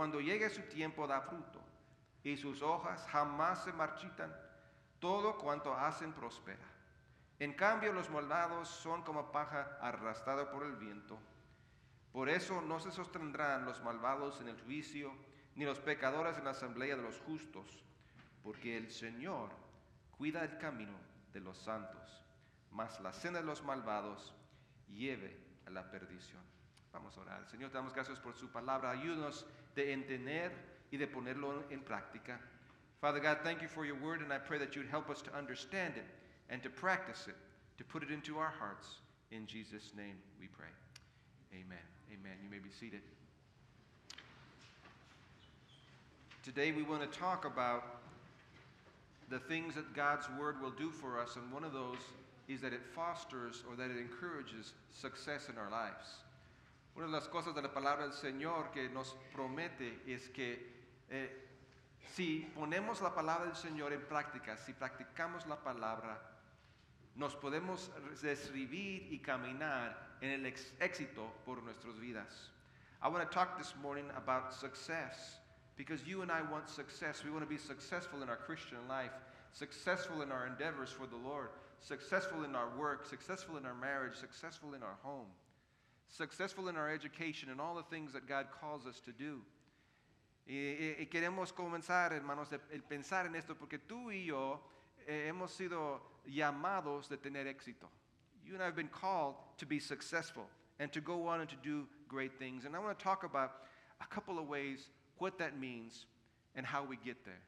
cuando llegue su tiempo da fruto, y sus hojas jamás se marchitan, todo cuanto hacen prospera. En cambio, los malvados son como paja arrastrada por el viento. Por eso no se sostendrán los malvados en el juicio, ni los pecadores en la asamblea de los justos, porque el Señor cuida el camino de los santos, mas la senda de los malvados lleve a la perdición. Vamos a orar. Señor, te damos gracias por su palabra. Ayúdanos de entender y de ponerlo en práctica. Father God, thank you for your word, and I pray that you'd help us to understand it and to practice it, to put it into our hearts. In Jesus' name we pray. Amen. Amen. You may be seated. Today we want to talk about the things that God's word will do for us, and one of those is that it fosters or that it encourages success in our lives. Una de las cosas de la palabra del Señor que nos promete es que si ponemos la palabra del Señor en práctica, si practicamos la palabra, nos podemos describir y caminar en el éxito por nuestras vidas. I want to talk this morning about success because you and I want success. We want to be successful in our Christian life, successful in our endeavors for the Lord, successful in our work, successful in our marriage, successful in our home, successful in our education and all the things that God calls us to do. Y queremos comenzar, hermanos, el pensar en esto porque tú y yo hemos sido llamados de tener éxito. You and I have been called to be successful and to go on and to do great things. And I want to talk about a couple of ways what that means and how we get there.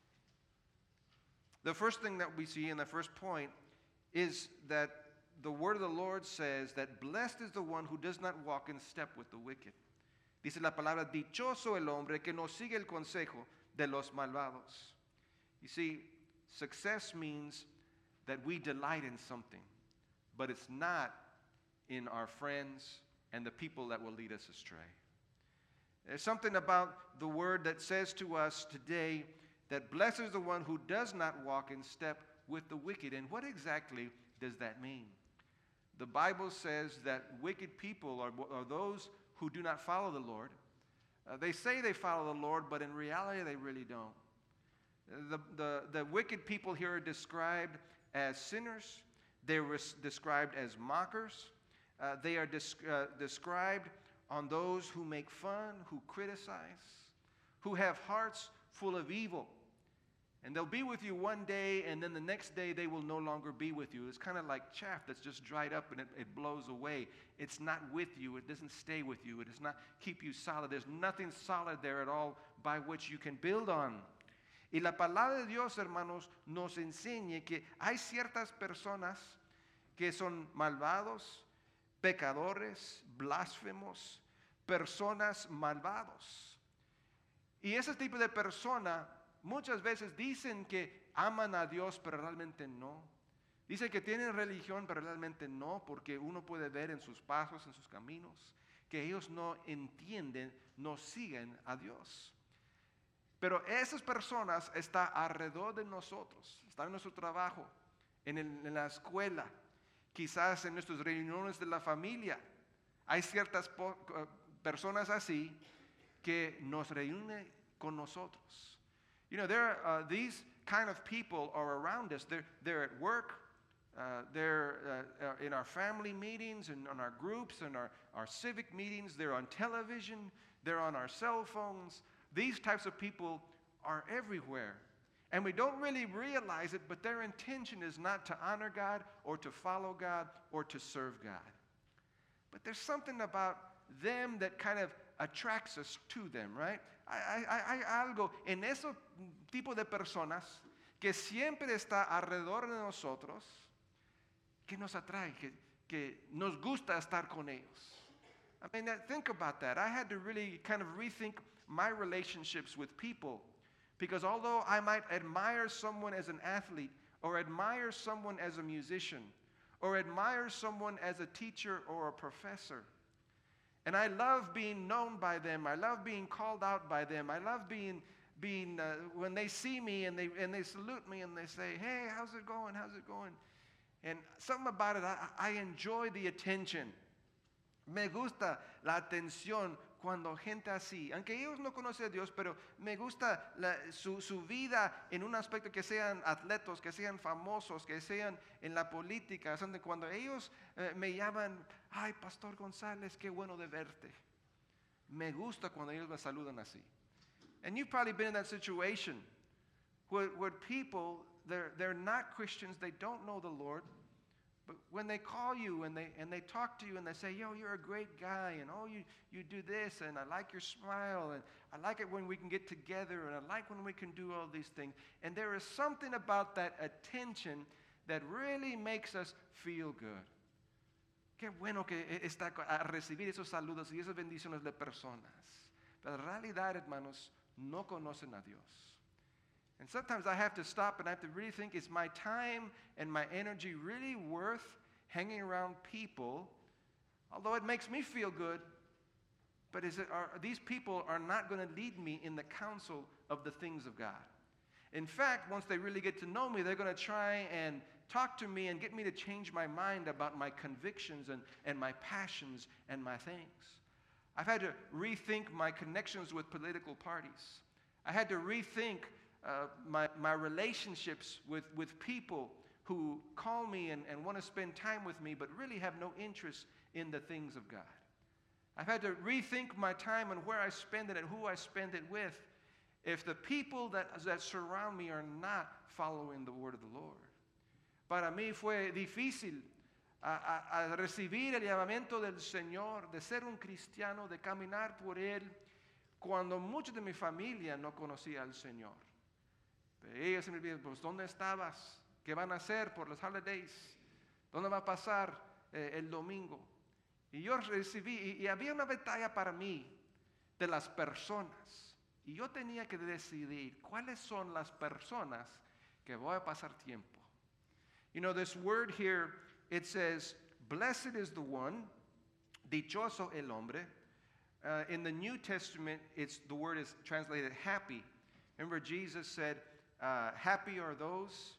The first thing that we see in the first point is that the word of the Lord says that blessed is the one who does not walk in step with the wicked. Dice la palabra, dichoso el hombre que no sigue el consejo de los malvados. You see, success means that we delight in something, but it's not in our friends and the people that will lead us astray. There's something about the word that says to us today that blessed is the one who does not walk in step with the wicked. And what exactly does that mean? The Bible says that wicked people are those who do not follow the Lord. They say they follow the Lord, but in reality they really don't. The wicked people here are described as sinners. They're described as mockers. They are described on those who make fun, who criticize, who have hearts full of evil. And they'll be with you one day, and then the next day they will no longer be with you. It's kind of like chaff that's just dried up and it blows away. It's not with you. It doesn't stay with you. It does not keep you solid. There's nothing solid there at all by which you can build on. Y la palabra de Dios, hermanos, nos enseña que hay ciertas personas que son malvados, pecadores, blasfemos, personas malvados. Y ese tipo de persona muchas veces dicen que aman a Dios, pero realmente no. Dicen que tienen religión, pero realmente no, porque uno puede ver en sus pasos, en sus caminos, que ellos no entienden, no siguen a Dios. Pero esas personas están alrededor de nosotros, están en nuestro trabajo, en la escuela, quizás en nuestras reuniones de la familia. Hay ciertas personas así que nos reúnen con nosotros. You know, these kind of people are around us. They're at work. They're in our family meetings and on our groups and our civic meetings. They're on television. They're on our cell phones. These types of people are everywhere. And we don't really realize it, but their intention is not to honor God or to follow God or to serve God. But there's something about them that kind of attracts us to them, right? Hay algo en ese tipo de personas que siempre está alrededor de nosotros que nos atrae, que nos gusta estar con ellos. I mean, think about that. I had to really kind of rethink my relationships with people because although I might admire someone as an athlete or admire someone as a musician or admire someone as a teacher or a professor, and I love being known by them. I love being called out by them. I love being when they see me and they salute me and they say, "Hey, how's it going? How's it going?" And something about it, I enjoy the attention. Me gusta la atención cuando gente así, aunque ellos no conocen a Dios, pero me gusta su vida en un aspecto que sean atletas, que sean famosos, que sean en la política, cuando ellos me llaman, ay, Pastor González, qué bueno de verte. Me gusta cuando ellos me saludan así. And you've probably been in that situation where people, they're not Christians, they don't know the Lord, but when they call you and they talk to you and they say, yo, you're a great guy, and oh, you do this, and I like your smile, and I like it when we can get together, and I like when we can do all these things. And there is something about that attention that really makes us feel good. Qué bueno que está a recibir esos saludos y esas bendiciones de personas. Pero en realidad, hermanos, no conocen a Dios. And sometimes I have to stop and I have to really think, is my time and my energy really worth hanging around people, although it makes me feel good, but these people are not going to lead me in the counsel of the things of God. In fact, once they really get to know me, they're going to try and talk to me and get me to change my mind about my convictions and my passions and my things. I've had to rethink my connections with political parties. I had to rethink my relationships with people who call me and want to spend time with me but really have no interest in the things of God. I've had to rethink my time and where I spend it and who I spend it with if the people that surround me are not following the word of the Lord. Para mí fue difícil a recibir el llamamiento del Señor, de ser un cristiano, de caminar por Él, cuando muchos de mi familia no conocía al Señor. Pero ellos me piden, pues, ¿dónde estabas? ¿Qué van a hacer por los holidays? ¿Dónde va a pasar el domingo? Y yo recibí, y había una batalla para mí de las personas. Y yo tenía que decidir cuáles son las personas que voy a pasar tiempo. You know, this word here, it says, blessed is the one, dichoso el hombre. In the New Testament, the word is translated happy. Remember, Jesus said, happy are those.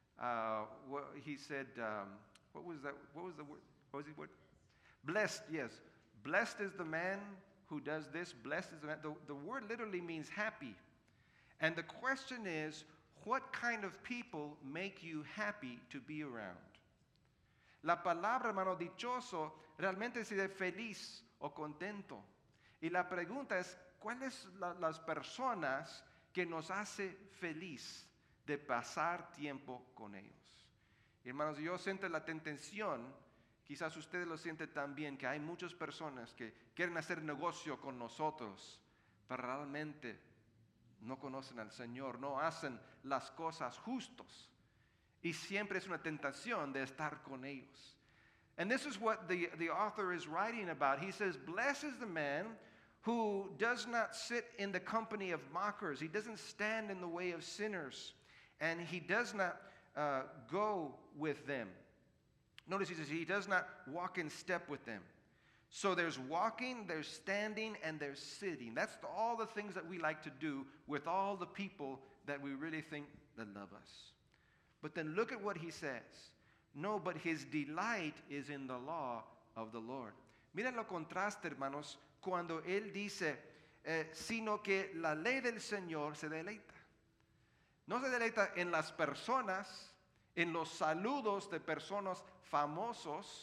He said, what was that? What was the word? What was the word? Blessed, yes. Blessed is the man who does this. Blessed is the man. The word literally means happy. And the question is, what kind of people make you happy to be around? La palabra, hermano, dichoso, realmente se dice feliz o contento. Y la pregunta es, ¿cuáles las personas que nos hace feliz de pasar tiempo con ellos? Y hermanos, yo siento la tentación, quizás ustedes lo sienten también, que hay muchas personas que quieren hacer negocio con nosotros, pero realmente no conocen al Señor, no hacen las cosas justos. Y siempre es una tentación de estar con ellos. And this is what the author is writing about. He says, blessed is the man who does not sit in the company of mockers. He doesn't stand in the way of sinners. And he does not go with them. Notice he says he does not walk in step with them. So there's walking, there's standing, and there's sitting. That's all the things that we like to do with all the people that we really think that love us. But then look at what he says. No, but his delight is in the law of the Lord. Miren lo contraste, hermanos, cuando él dice, sino que la ley del Señor se deleita. No se deleita en las personas, en los saludos de personas famosos,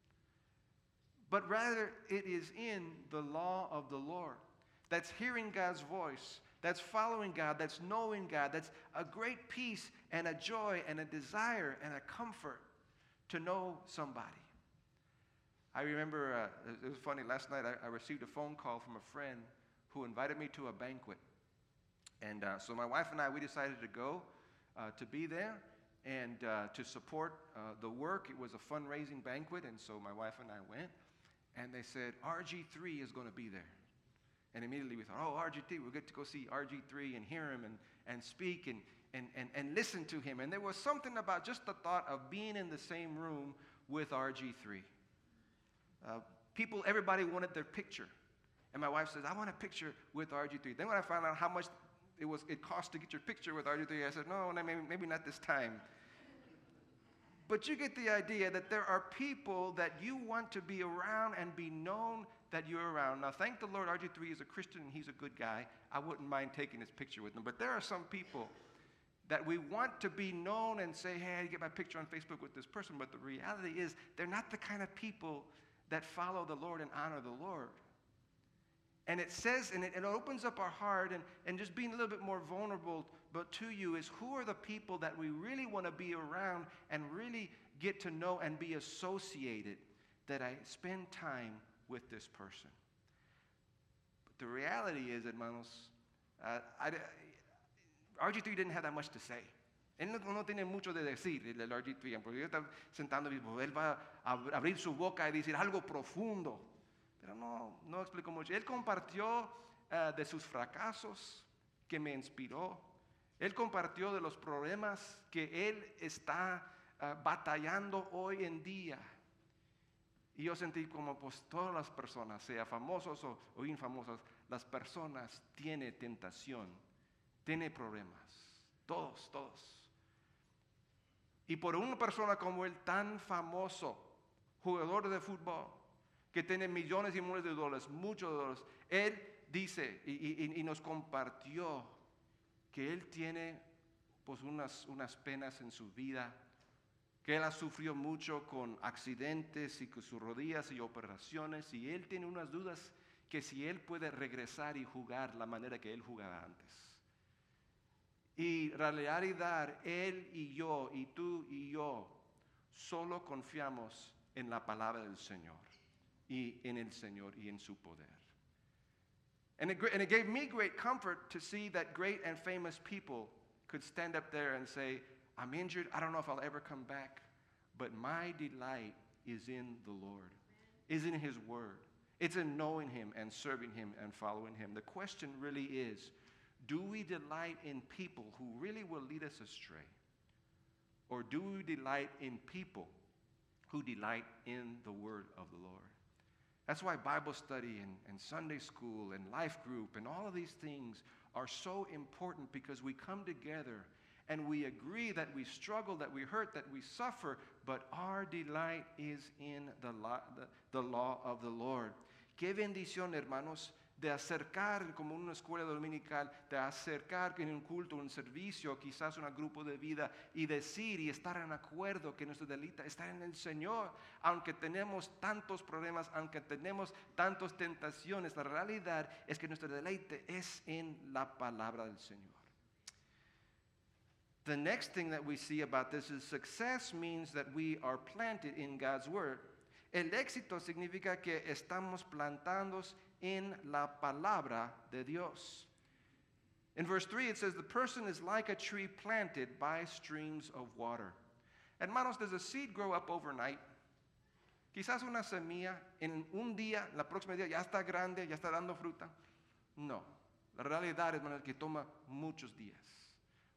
but rather it is in the law of the Lord. That's hearing God's voice. That's following God. That's knowing God. That's a great peace and a joy and a desire and a comfort to know somebody. I remember, it was funny, last night I received a phone call from a friend who invited me to a banquet. And so my wife and I, we decided to go to be there and to support the work. It was a fundraising banquet, and so my wife and I went. And they said, RG3 is going to be there. And immediately we thought, oh, RG3, we'll get to go see RG3 and hear him and speak and listen to him. And there was something about just the thought of being in the same room with RG3. Everybody wanted their picture. And my wife says, I want a picture with RG3. Then when I found out how much it cost to get your picture with RG3, I said, no, maybe not this time. But you get the idea that there are people that you want to be around and be known that you're around. Now, thank the Lord, RG3 is a Christian and he's a good guy. I wouldn't mind taking his picture with him. But there are some people that we want to be known and say, hey, I get my picture on Facebook with this person. But the reality is they're not the kind of people that follow the Lord and honor the Lord. And it says, and it opens up our heart, and just being a little bit more vulnerable but to you is, who are the people that we really want to be around and really get to know and be associated, that I spend time with this person. But the reality is, hermanos, RG3 didn't have that much to say. Él no tiene mucho de decir, el RG3, porque yo estaba sentando y él va a abrir su boca y decir algo profundo. Pero no explicó mucho. Él compartió de sus fracasos, que me inspiró. Él compartió de los problemas que él está batallando hoy en día. Y yo sentí como pues todas las personas, sea famosos o infamosas, las personas tienen tentación, tienen problemas. Todos. Y por una persona como él, tan famoso, jugador de fútbol, que tiene millones y millones de dólares, muchos dólares, él dice y nos compartió que él tiene pues unas penas en su vida, que él ha sufrido mucho con accidentes y con sus rodillas y operaciones, y él tiene unas dudas que si él puede regresar y jugar la manera que él jugaba antes. Y la realidad, él y yo, y tú y yo, solo confiamos en la palabra del Señor, y en el Señor y en su poder. And it gave me great comfort to see that great and famous people could stand up there and say, I'm injured, I don't know if I'll ever come back, but my delight is in the Lord, is in His Word. It's in knowing Him and serving Him and following Him. The question really is, do we delight in people who really will lead us astray? Or do we delight in people who delight in the Word of the Lord? That's why Bible study and Sunday school and life group and all of these things are so important, because we come together and we agree that we struggle, that we hurt, that we suffer, but our delight is in the law of the Lord. Qué bendición, hermanos, de acercar como una escuela dominical, de acercar en un culto, un servicio, quizás un grupo de vida, y decir y estar en acuerdo que nuestro deleite está en el Señor. Aunque tenemos tantos problemas, aunque tenemos tantas tentaciones, la realidad es que nuestro deleite es en la palabra del Señor. The next thing that we see about this is success means that we are planted in God's Word. El éxito significa que estamos plantados en la palabra de Dios. In verse 3 it says, the person is like a tree planted by streams of water. Hermanos, does a seed grow up overnight? Quizás una semilla en un día, la próxima día ya está grande, ya está dando fruta. No, la realidad, hermanos, es que toma muchos días,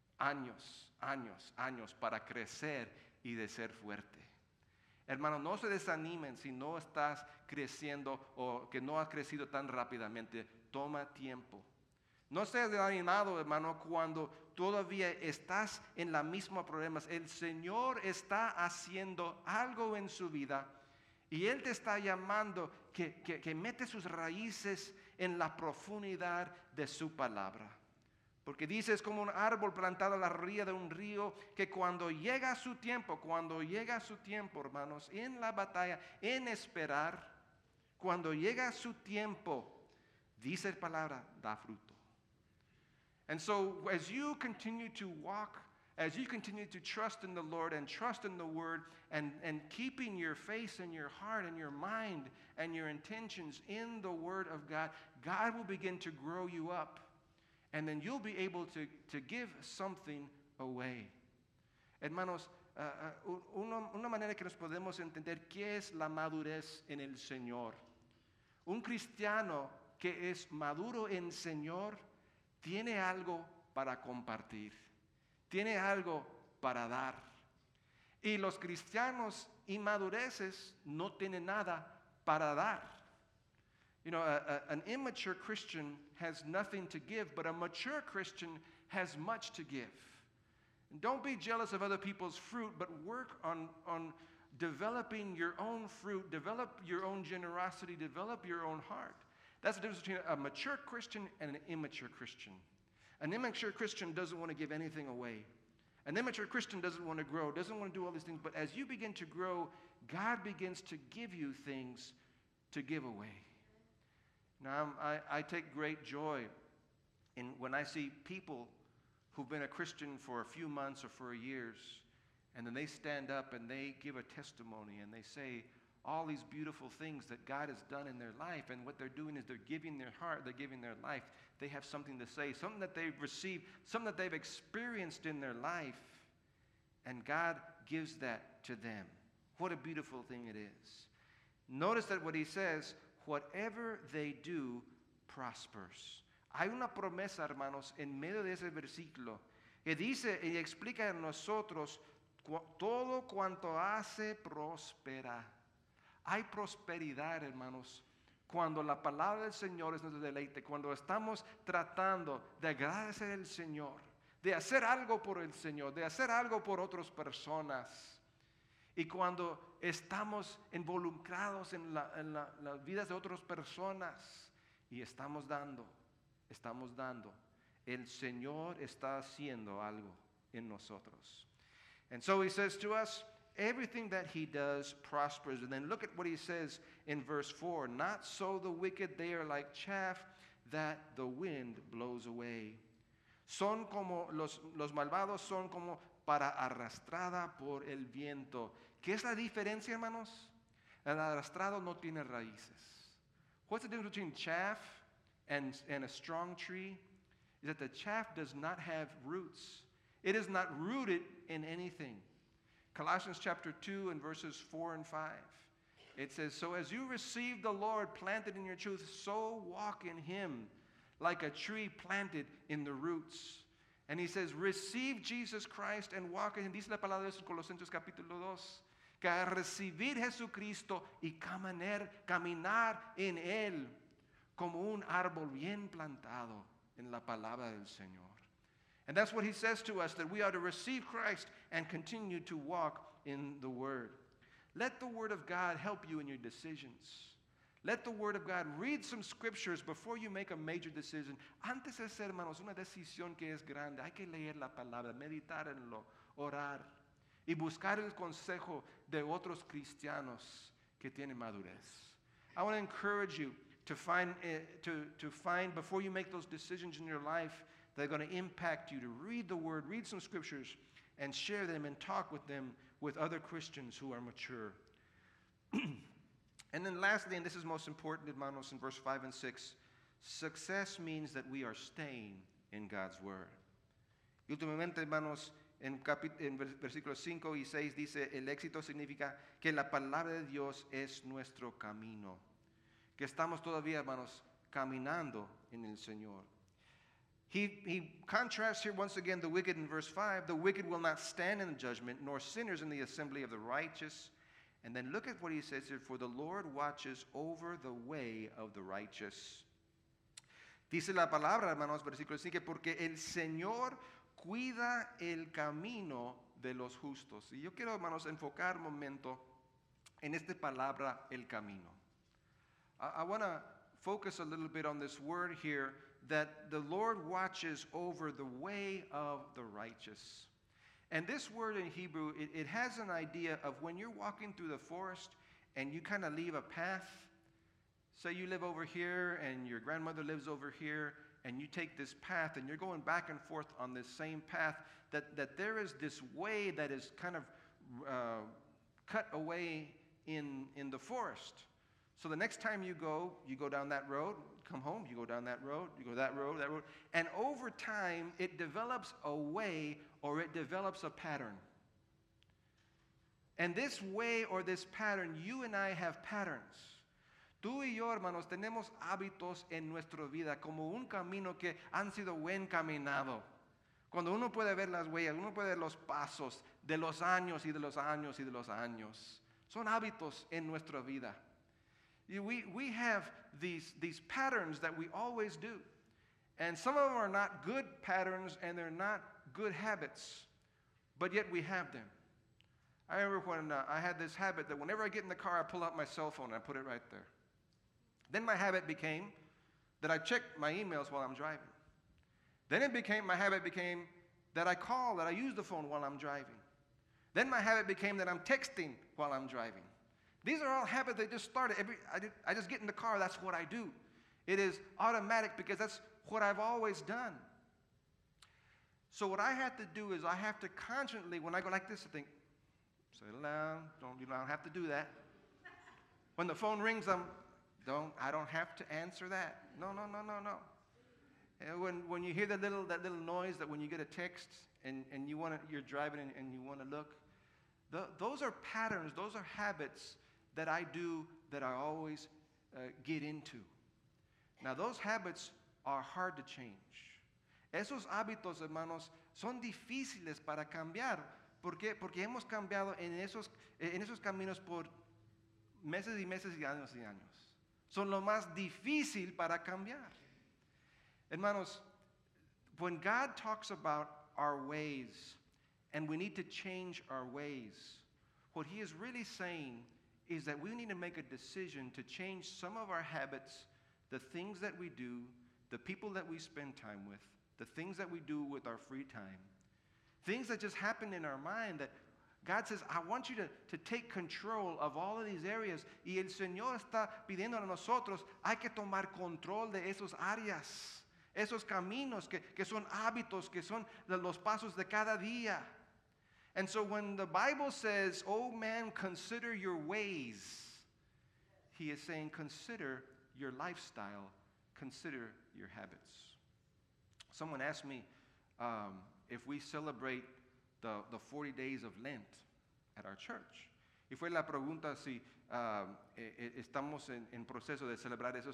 años para crecer y de ser fuerte. Hermano, no se desanimen si no estás creciendo o que no has crecido tan rápidamente. Toma tiempo. No seas desanimado, hermano, cuando todavía estás en la misma problemas. El Señor está haciendo algo en su vida y Él te está llamando que mete sus raíces en la profundidad de su palabra. Porque dice, es como un árbol plantado a la orilla de un río, que cuando llega su tiempo, hermanos, en la batalla, en esperar, cuando llega su tiempo, dice la palabra, da fruto. And so as you continue to walk, as you continue to trust in the Lord and trust in the Word, and keeping your face and your heart and your mind and your intentions in the Word of God, God will begin to grow you up. And then you'll be able to give something away. Hermanos, una manera que nos podemos entender qué es la madurez en el Señor. Un cristiano que es maduro en el Señor tiene algo para compartir, tiene algo para dar. Y los cristianos inmadureces no tienen nada para dar. You know, an immature Christian has nothing to give, but a mature Christian has much to give. And don't be jealous of other people's fruit, but work on developing your own fruit, develop your own generosity, develop your own heart. That's the difference between a mature Christian and an immature Christian. An immature Christian doesn't want to give anything away. An immature Christian doesn't want to grow, doesn't want to do all these things. But as you begin to grow, God begins to give you things to give away. Now, I take great joy in when I see people who've been a Christian for a few months or for years, and then they stand up and they give a testimony and they say all these beautiful things that God has done in their life. And what they're doing is they're giving their heart, they're giving their life. They have something to say, something that they've received, something that they've experienced in their life. And God gives that to them. What a beautiful thing it is. Notice that what he says, whatever they do prospers. Hay una promesa, hermanos, en medio de ese versículo que dice y explica a nosotros todo cuanto hace prospera. Hay prosperidad, hermanos, cuando la palabra del Señor es nuestro deleite, cuando estamos tratando de agradecer al Señor, de hacer algo por el Señor, de hacer algo por otras personas. Y cuando estamos involucrados en las vidas de otras personas y estamos dando, el Señor está haciendo algo en nosotros. And so he says to us, everything that he does prospers. And then look at what he says in verse 4. Not so the wicked, they are like chaff that the wind blows away. Son como los malvados son como para arrastrada por el viento. ¿Qué es la diferencia, hermanos? El arrastrado no tiene raíces. What's the difference between chaff and a strong tree? Is that the chaff does not have roots. It is not rooted in anything. Colossians chapter 2 and verses 4 and 5. It says, so as you receive the Lord planted in your truth, so walk in him like a tree planted in the roots. And he says, receive Jesus Christ and walk in him. Dice la palabra de Dios en Colosenses capítulo 2. Que a recibir Jesucristo y caminar en él como un árbol bien plantado en la palabra del Señor. And that's what he says to us, that we are to receive Christ and continue to walk in the Word. Let the Word of God help you in your decisions. Let the Word of God, read some scriptures before you make a major decision. Antes de hacer, hermanos, una decisión que es grande, hay que leer la palabra, meditar en lo, orar y buscar el consejo de otros cristianos que tienen madurez. I want to encourage you to find before you make those decisions in your life that are going to impact you, to read the Word, read some scriptures, and share them and talk with them with other Christians who are mature. And then lastly, and this is most important, hermanos, in verse 5 and 6, success means that we are staying in God's Word. Y últimamente, hermanos, en versículos 5 y 6 dice, el éxito significa que la palabra de Dios es nuestro camino. Que estamos todavía, hermanos, caminando en el Señor. He contrasts here once again the wicked in verse 5. The wicked will not stand in the judgment, nor sinners in the assembly of the righteous. And then look at what he says here. For the Lord watches over the way of the righteous. Dice la palabra, hermanos, versículo 5, porque el Señor cuida el camino de los justos. Y yo quiero, hermanos, enfocar un momento en esta palabra, el camino. I want to focus a little bit on this word here, that the Lord watches over the way of the righteous. And this word in Hebrew, it has an idea of when you're walking through the forest and you kind of leave a path. Say you live over here and your grandmother lives over here, and you take this path and you're going back and forth on this same path, that there is this way that is kind of cut away in the forest. So the next time you go down that road, come home, you go down that road, you go that road. And over time, it develops a way or it develops a pattern. And this way or this pattern, you and I have patterns. Tú y yo, hermanos, tenemos hábitos en nuestra vida como un camino que han sido buen caminado. Cuando uno puede ver las huellas, uno puede ver los pasos de los años y de los años y de los años. Son hábitos en nuestra vida. We have these patterns that we always do. And some of them are not good patterns and they're not good habits, but yet we have them. I remember when I had this habit that whenever I get in the car, I pull out my cell phone and I put it right there. Then my habit became that I check my emails while I'm driving. Then my habit became that I use the phone while I'm driving. Then my habit became that I'm texting while I'm driving. These are all habits that just started. I just get in the car, that's what I do. It is automatic because that's what I've always done. So what I have to do is I have to constantly, when I go like this, I think, settle down, you don't have to do that. When the phone rings, I don't have to answer that. No. And when you hear that little noise that when you get a text and you're driving and you want to look, those are patterns, those are habits that I do that I always get into. Now those habits are hard to change. Esos hábitos, hermanos, son difíciles para cambiar. ¿Por qué? Porque hemos cambiado en esos caminos por meses y meses y años y años. Son lo más difícil para cambiar. Hermanos, when God talks about our ways and we need to change our ways, what he is really saying is that we need to make a decision to change some of our habits, the things that we do, the people that we spend time with, the things that we do with our free time, things that just happen in our mind that God says, I want you to take control of all of these areas. Y el Señor está pidiendo a nosotros, hay que tomar control de esos áreas, esos caminos que son hábitos, que son los pasos de cada día. And so when the Bible says, oh man, consider your ways, he is saying, consider your lifestyle, consider your habits. Someone asked me if we celebrate the 40 days of Lent at our church. Y fue la pregunta si estamos en proceso de celebrar esos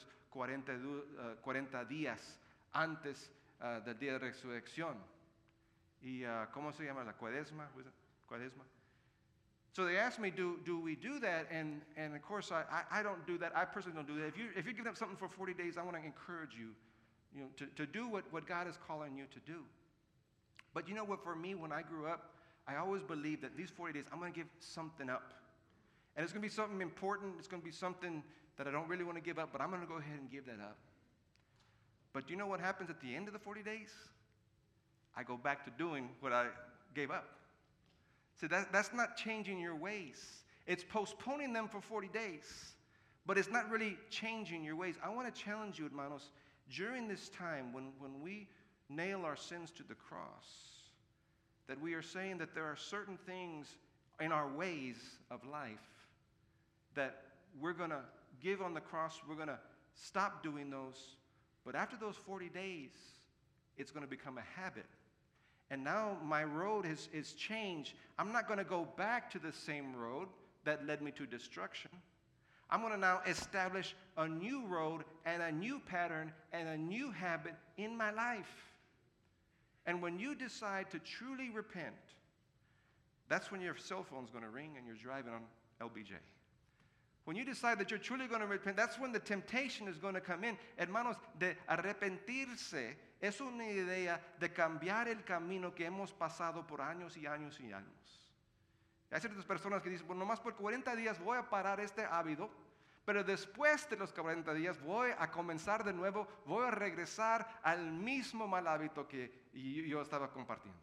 40 días antes del día de resurrección. Y ¿cómo se llama? La cuaresma? Cuaresma? So they asked me, do we do that? And of course, I don't do that. I personally don't do that. If you're giving up something for 40 days, I want to encourage you, to do what God is calling you to do. But you know what, for me, when I grew up, I always believed that these 40 days, I'm going to give something up. And it's going to be something important. It's going to be something that I don't really want to give up, but I'm going to go ahead and give that up. But do you know what happens at the end of the 40 days? I go back to doing what I gave up. So that's not changing your ways. It's postponing them for 40 days, but it's not really changing your ways. I want to challenge you, hermanos, during this time when we nail our sins to the cross, that we are saying that there are certain things in our ways of life that we're going to give on the cross. We're going to stop doing those. But after those 40 days, it's going to become a habit. And now my road is changed. I'm not going to go back to the same road that led me to destruction. I'm going to now establish a new road and a new pattern and a new habit in my life. And when you decide to truly repent, that's when your cell phone's going to ring and you're driving on LBJ. When you decide that you're truly going to repent, that's when the temptation is going to come in. Hermanos, de arrepentirse es una idea de cambiar el camino que hemos pasado por años y años y años. Hay ciertas personas que dicen, bueno, nomás por 40 días voy a parar este hábito, pero después de los 40 días voy a comenzar de nuevo, voy a regresar al mismo mal hábito que yo estaba compartiendo.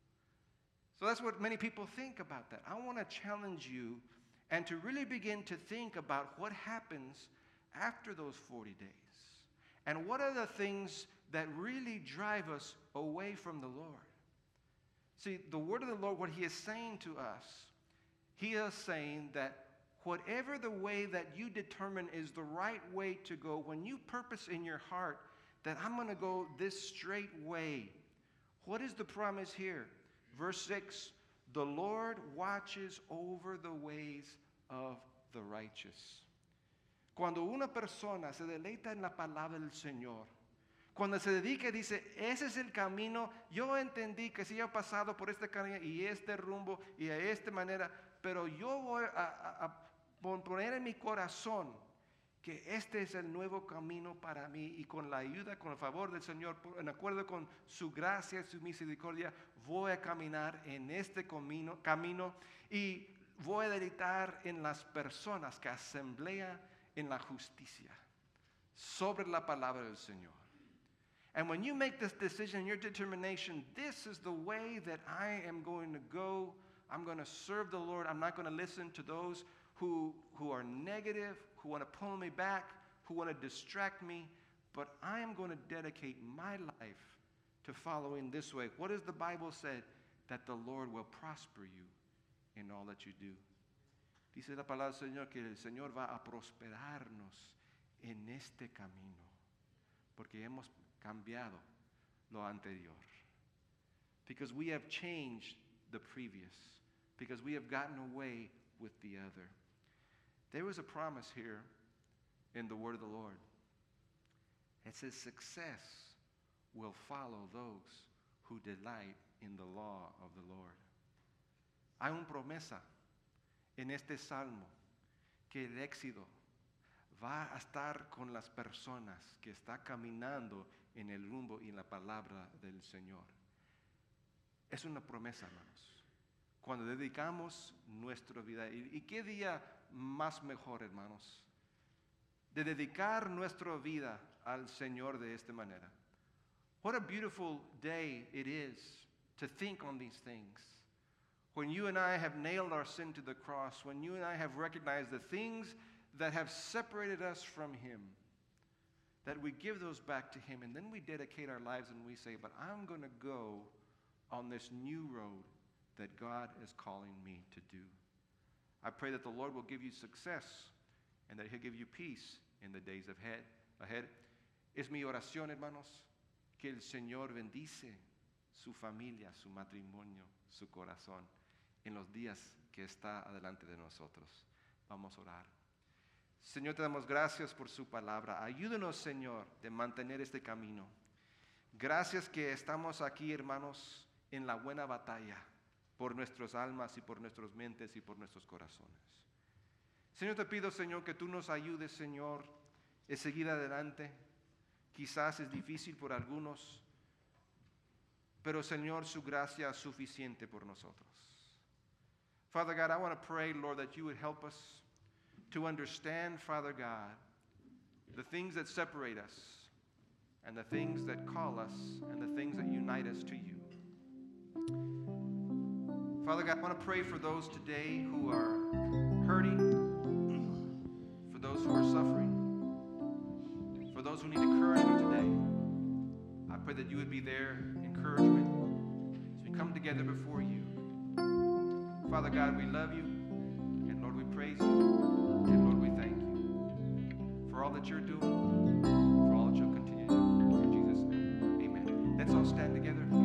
So that's what many people think about that. I want to challenge you and to really begin to think about what happens after those 40 days. And what are the things that really drive us away from the Lord? See, the word of the Lord, what he is saying to us, he is saying that whatever the way that you determine is the right way to go, when you purpose in your heart that I'm going to go this straight way, what is the promise here? Verse 6, the Lord watches over the ways of the righteous. Cuando una persona se deleita en la palabra del Señor, cuando se dedica y dice, ese es el camino, yo entendí que si he pasado por este camino y este rumbo y de esta manera, pero yo voy a poner en mi corazón que este es el nuevo camino para mí y con la ayuda, con el favor del Señor, en acuerdo con su gracia y su misericordia, voy a caminar en este camino y voy a dedicar en las personas que asamblea en la justicia sobre la palabra del Señor. And when you make this decision, your determination, this is the way that I am going to go. I'm going to serve the Lord. I'm not going to listen to those who are negative, who want to pull me back, who want to distract me. But I am going to dedicate my life to following this way. What does the Bible say? That the Lord will prosper you in all that you do. Dice la palabra del Señor que el Señor va a prosperarnos en este camino, porque hemos cambiado lo anterior. Because we have changed the previous, because we have gotten away with the other. There was a promise here in the word of the Lord. It says success will follow those who delight in the law of the Lord. Hay una promesa en este salmo que el éxito va a estar con las personas que están caminando en el rumbo y en la palabra del Señor. Es una promesa, hermanos. Cuando dedicamos nuestra vida, ¿y qué día más mejor, hermanos? De dedicar nuestra vida al Señor de esta manera. What a beautiful day it is to think on these things. When you and I have nailed our sin to the cross, when you and I have recognized the things that have separated us from Him, that we give those back to Him, and then we dedicate our lives and we say, but I'm going to go on this new road that God is calling me to do. I pray that the Lord will give you success and that He'll give you peace in the days ahead. Es mi oración, hermanos, que el Señor bendice su familia, su matrimonio, su corazón en los días que está adelante de nosotros. Vamos a orar. Señor, te damos gracias por su palabra. Ayúdanos, Señor, de mantener este camino. Gracias que estamos aquí, hermanos, en la buena batalla por nuestras almas y por nuestras mentes y por nuestros corazones. Señor, te pido, Señor, que tú nos ayudes, Señor, a seguir adelante. Quizás es difícil por algunos, pero, Señor, su gracia es suficiente por nosotros. Father God, I want to pray, Lord, that you would help us to understand, Father God, the things that separate us and the things that call us and the things that unite us to you. Father God, I want to pray for those today who are hurting, for those who are suffering, for those who need encouragement today. I pray that you would be their encouragement as we come together before you. Father God, we love you, and Lord, we praise you, and Lord, we thank you for all that you're doing, for all that you'll continue to do. In Jesus' name, amen. Let's all stand together.